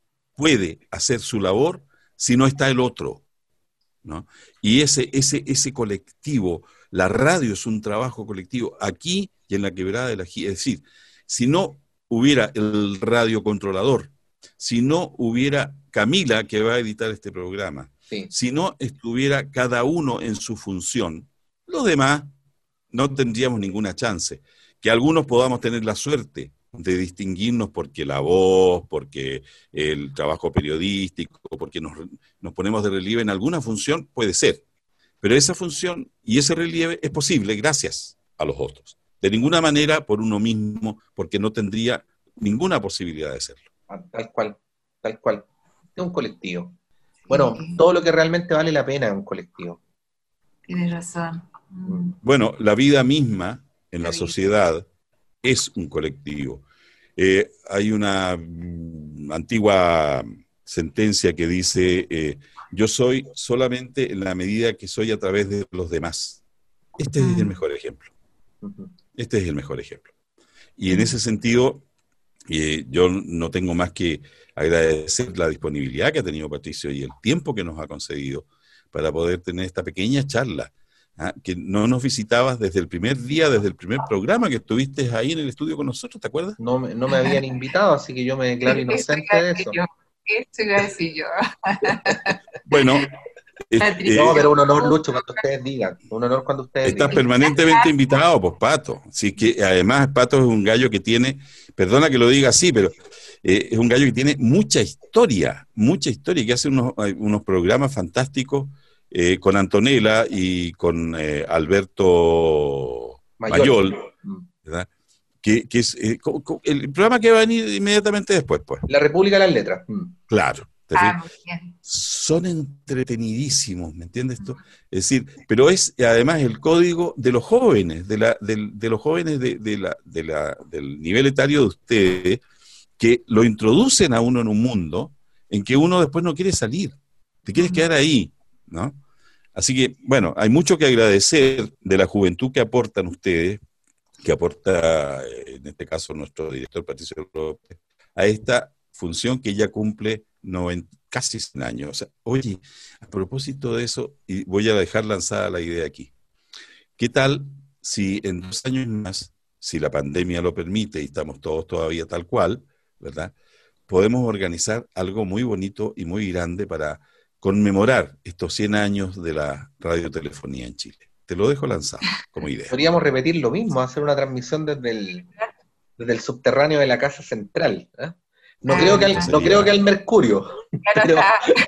puede hacer su labor si no está el otro, ¿no? Y ese, ese, ese colectivo, la radio es un trabajo colectivo, aquí y en la Quebrada de la Gira. Es decir, si no hubiera el radiocontrolador, si no hubiera Camila que va a editar este programa, sí. si no estuviera cada uno en su función, los demás no tendríamos ninguna chance. Que algunos podamos tener la suerte de distinguirnos porque la voz, porque el trabajo periodístico, porque nos, nos ponemos de relieve en alguna función, puede ser. Pero esa función y ese relieve es posible gracias a los otros. De ninguna manera por uno mismo, porque no tendría ninguna posibilidad de hacerlo. Tal cual, tal cual. Es un colectivo. Bueno, sí. Todo lo que realmente vale la pena es un colectivo. Tienes razón. Mm. Bueno, la vida misma en la sociedad es un colectivo. Eh, hay una mm, antigua sentencia que dice, eh, yo soy solamente en la medida que soy a través de los demás. Este uh-huh. es el mejor ejemplo. Uh-huh. Este es el mejor ejemplo. Y uh-huh. en ese sentido, eh, yo no tengo más que agradecer la disponibilidad que ha tenido Patricio y el tiempo que nos ha concedido para poder tener esta pequeña charla. ¿Ah? Que no nos visitabas desde el primer día, desde el primer programa que estuviste ahí en el estudio con nosotros, ¿te acuerdas? No, no me habían invitado, así que yo me declaro inocente de eso. Eso iba a decir yo. Bueno. Eh, no, pero un honor, Lucho, cuando ustedes digan. Un honor cuando ustedes Estás digan. permanentemente invitado, pues, Pato. Así que además Pato es un gallo que tiene, perdona que lo diga así, pero eh, es un gallo que tiene mucha historia, mucha historia, que hace unos, unos programas fantásticos. Eh, con Antonella y con eh, Alberto Mayol, ¿verdad? que, que es eh, co, co, el programa que va a venir inmediatamente después, pues. La República de las Letras. Mm. Claro. Ah, muy bien. Son entretenidísimos, ¿me entiendes tú? Es decir, pero es además el código de los jóvenes, de, la, de, de los jóvenes de, de la, de la, del nivel etario de ustedes, que lo introducen a uno en un mundo en que uno después no quiere salir, te quieres quedar ahí, ¿no? Así que, bueno, hay mucho que agradecer de la juventud que aportan ustedes, que aporta, en este caso, nuestro director Patricio López, a esta función que ya cumple noventa, casi cien años. O sea, oye, a propósito de eso, y voy a dejar lanzada la idea aquí, ¿qué tal si en dos años más, si la pandemia lo permite y estamos todos todavía tal cual, ¿verdad?, podemos organizar algo muy bonito y muy grande para conmemorar estos cien años de la radiotelefonía en Chile? Te lo dejo lanzado como idea. Podríamos repetir lo mismo, hacer una transmisión desde el, desde el subterráneo de la Casa Central. ¿eh? No, ah, creo que al, sería... no creo que al Mercurio. Pero,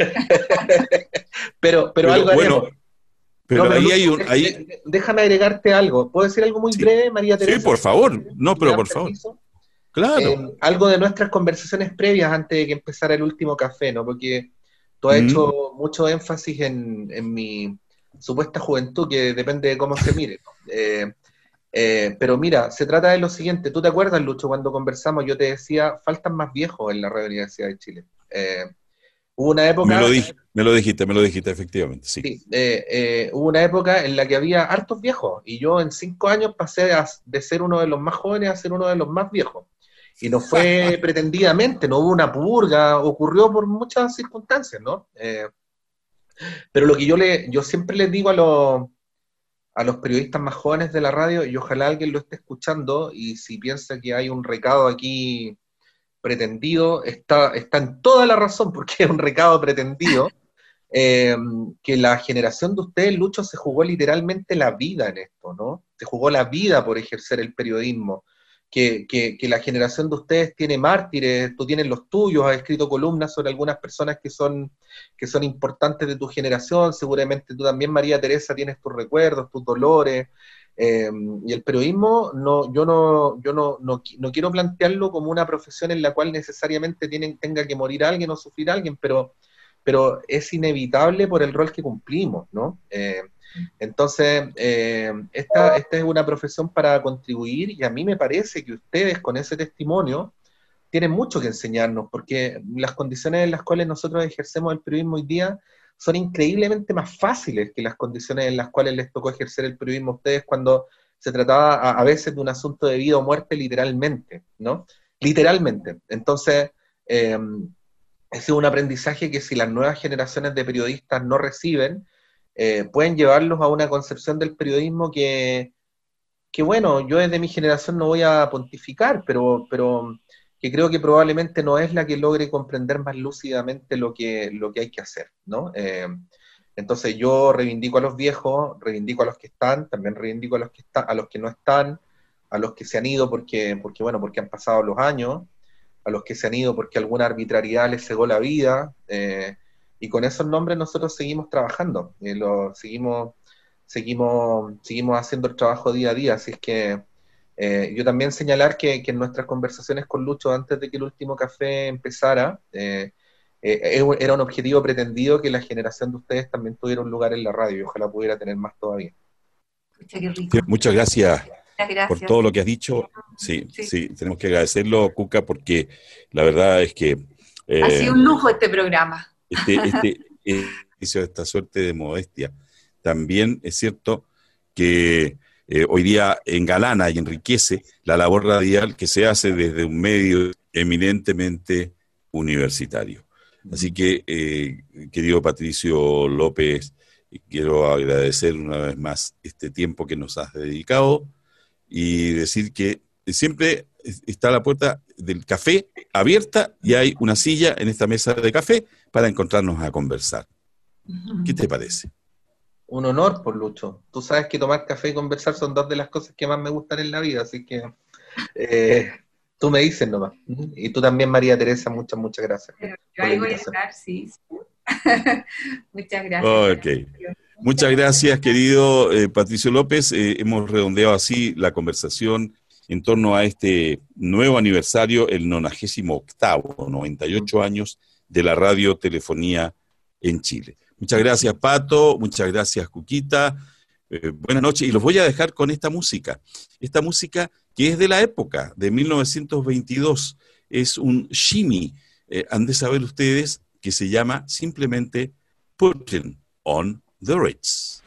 pero, pero, pero algo bueno, haremos. Pero, no, pero ahí no, hay un... Ahí... Déjame agregarte algo. ¿Puedo decir algo muy sí. breve, María Teresa? Sí, por favor. No, pero por favor. Claro. Eh, algo de nuestras conversaciones previas antes de que empezara el último café, ¿no? Porque tú has mm. hecho mucho énfasis en, en mi supuesta juventud, que depende de cómo se mire, ¿no? Eh, eh, pero mira, se trata de lo siguiente. ¿Tú te acuerdas, Lucho, cuando conversamos yo te decía, faltan más viejos en la Radio Universidad de Chile? Eh, hubo una época... Me lo, dij, me lo dijiste, me lo dijiste, efectivamente, sí. sí eh, eh, hubo una época en la que había hartos viejos, y yo en cinco años pasé a, de ser uno de los más jóvenes a ser uno de los más viejos. Y no fue pretendidamente, no hubo una purga, ocurrió por muchas circunstancias, ¿no? Eh, pero lo que yo le, yo siempre les digo a los, a los periodistas más jóvenes de la radio, y ojalá alguien lo esté escuchando, y si piensa que hay un recado aquí pretendido, está, está en toda la razón, porque es un recado pretendido, eh, que la generación de ustedes, Lucho, se jugó literalmente la vida en esto, ¿no? Se jugó la vida por ejercer el periodismo. Que, que, que la generación de ustedes tiene mártires, tú tienes los tuyos, has escrito columnas sobre algunas personas que son, que son importantes de tu generación, seguramente tú también, María Teresa, tienes tus recuerdos, tus dolores, eh, y el periodismo, no, yo, no, yo no, no, no quiero plantearlo como una profesión en la cual necesariamente tienen, tenga que morir alguien o sufrir alguien, pero, pero es inevitable por el rol que cumplimos, ¿no? Eh, Entonces, eh, esta, esta es una profesión para contribuir, y a mí me parece que ustedes con ese testimonio tienen mucho que enseñarnos, porque las condiciones en las cuales nosotros ejercemos el periodismo hoy día son increíblemente más fáciles que las condiciones en las cuales les tocó ejercer el periodismo a ustedes cuando se trataba a, a veces de un asunto de vida o muerte literalmente, ¿no? Literalmente. Entonces, eh, ese es un aprendizaje que si las nuevas generaciones de periodistas no reciben, Eh, pueden llevarlos a una concepción del periodismo que, que, bueno, yo desde mi generación no voy a pontificar, pero, pero que creo que probablemente no es la que logre comprender más lúcidamente lo que, lo que hay que hacer, ¿no? Eh, entonces yo reivindico a los viejos, reivindico a los que están, también reivindico a los que, está, a los que no están, a los que se han ido porque, porque, bueno, porque han pasado los años, a los que se han ido porque alguna arbitrariedad les cegó la vida, eh, y con esos nombres nosotros seguimos trabajando, eh, lo, seguimos, seguimos, seguimos haciendo el trabajo día a día, así es que eh, yo también señalar que, que en nuestras conversaciones con Lucho, antes de que el último café empezara, eh, eh, era un objetivo pretendido que la generación de ustedes también tuviera un lugar en la radio, y ojalá pudiera tener más todavía. Qué rico. Muchas gracias, gracias por todo lo que has dicho, sí, sí, sí, tenemos que agradecerlo, Cuca, porque la verdad es que... Eh, ha sido un lujo este programa. Este, este, este, esta suerte de modestia. También es cierto que eh, hoy día engalana y enriquece la labor radial que se hace desde un medio eminentemente universitario. Así que, eh, querido Patricio López, quiero agradecer una vez más este tiempo que nos has dedicado y decir que siempre está la puerta del café abierta y hay una silla en esta mesa de café para encontrarnos a conversar. ¿Qué te parece? Un honor, por Lucho. Tú sabes que tomar café y conversar son dos de las cosas que más me gustan en la vida, así que eh, tú me dices nomás. Y tú también, María Teresa, muchas, muchas gracias. Pero yo ahí voy a estar, sí. Muchas gracias. Okay. Muchas gracias, querido eh, Patricio López. Eh, hemos redondeado así la conversación en torno a este nuevo aniversario, el nonagésimo octavo, noventa y ocho años de la radiotelefonía en Chile. Muchas gracias, Pato, muchas gracias, Cuquita, eh, buenas noches, y los voy a dejar con esta música, esta música que es de la época, de mil novecientos veintidós, es un shimmy, eh, han de saber ustedes, que se llama simplemente Putting on the Ritz.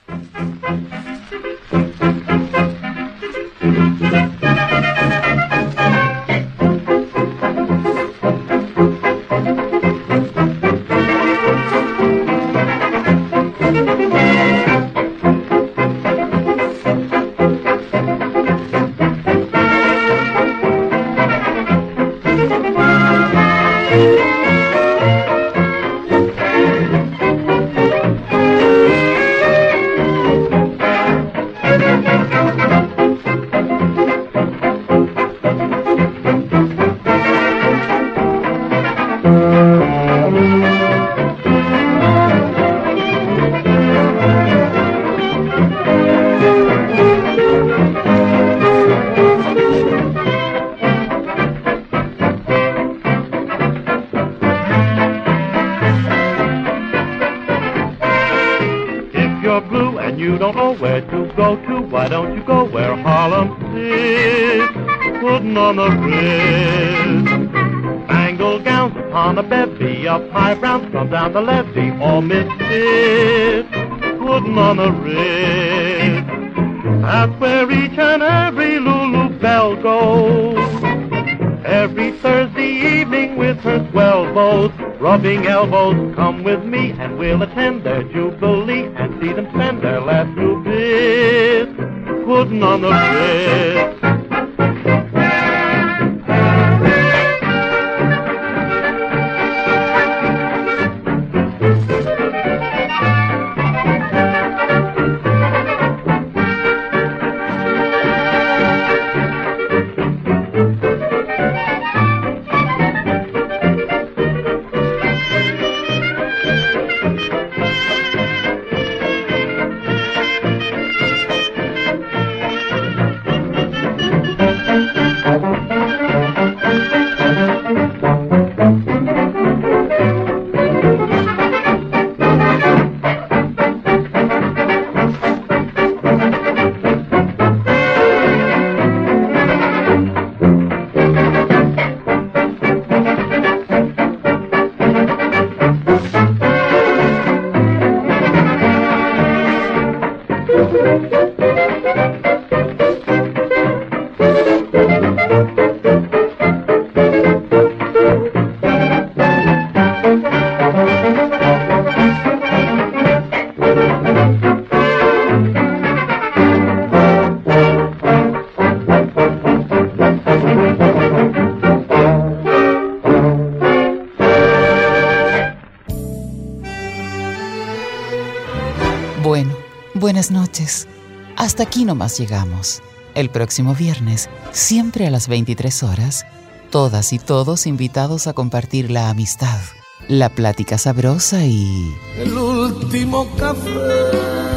Down the levee, all misfit, putting on a ridge. That's where each and every Lulu Belle goes. Every Thursday evening with her swell bows, rubbing elbows, come with me and we'll attend their jubilee and see them spend their last new bit, putting on the ridge. Buenas noches. Hasta aquí nomás llegamos. El próximo viernes, siempre a las veintitrés horas, todas y todos invitados a compartir la amistad, la plática sabrosa y... el último café.